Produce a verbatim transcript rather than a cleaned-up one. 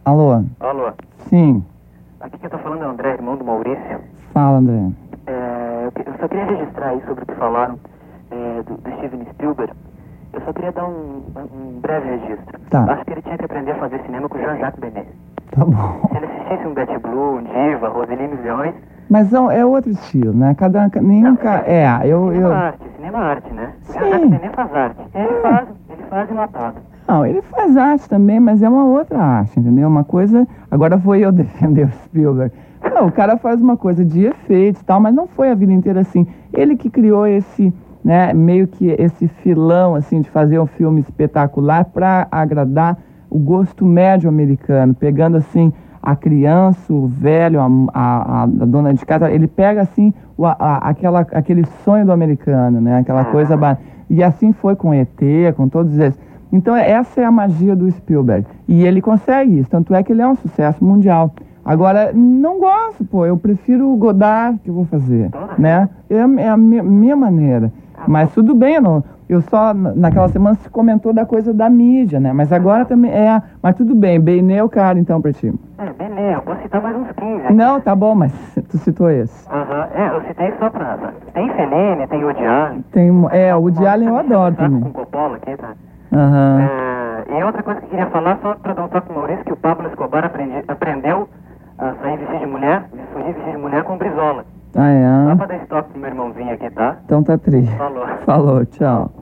Alô? Alô? Sim. Aqui quem tá falando é o André, irmão do Maurício. Fala, André. É, eu, que- eu só queria registrar aí sobre o que falaram é, do, do Steven Spielberg. Eu só queria dar um, um breve registro. Tá. Acho que ele tinha que aprender a fazer cinema com o Jean-Jacques Benet. Tá bom. Se ele assistisse um Betty Blue, um Diva, Roseline Leões... Mas não, é outro estilo, né? Cada, nenhum ca... É, eu... Cinema eu... arte, cinema arte, né? O Sim. Jean-Jacques Benet faz arte. Ele faz, ele faz enlatado. Não, ele faz arte também, mas é uma outra arte, entendeu? Uma coisa... Agora vou eu defender o Spielberg. Não, o cara faz uma coisa de efeitos e tal, mas não foi a vida inteira assim. Ele que criou esse, né, meio que esse filão, assim, de fazer um filme espetacular para agradar o gosto médio americano, pegando, assim, a criança, o velho, a, a, a dona de casa. Ele pega, assim, o, a, aquela, aquele sonho do americano, né? Aquela coisa... ba- E assim foi com E T, com todos esses. Então, essa é a magia do Spielberg. E ele consegue isso, tanto é que ele é um sucesso mundial. Agora, não gosto, pô, eu prefiro o Godard, que eu vou fazer, né? É, a- é a mi- minha maneira. Mas tudo bem, eu, não, eu só, na- naquela semana se comentou da coisa da mídia, né? Mas agora também é, mas tudo bem, Benet é o cara então pra ti. É, Benet, eu posso citar mais uns quinze aqui. Não, tá bom, mas tu citou esse. Aham, é, eu citei só pra... Tem Fellini, tem Woody Allen. Tem, um- é, o Woody Allen eu adoro Tá também. com Coppola aqui, tá? Aham. É, e outra coisa que eu queria falar, só pra dar um toque pro Maurício, que o Pablo Escobar aprendi, aprendeu a sair vestido de mulher, fugir vestido de mulher com Brizola. Ah, Só é? pra dar esse toque pro meu irmãozinho aqui, tá? Então tá tri. Falou. Falou, tchau.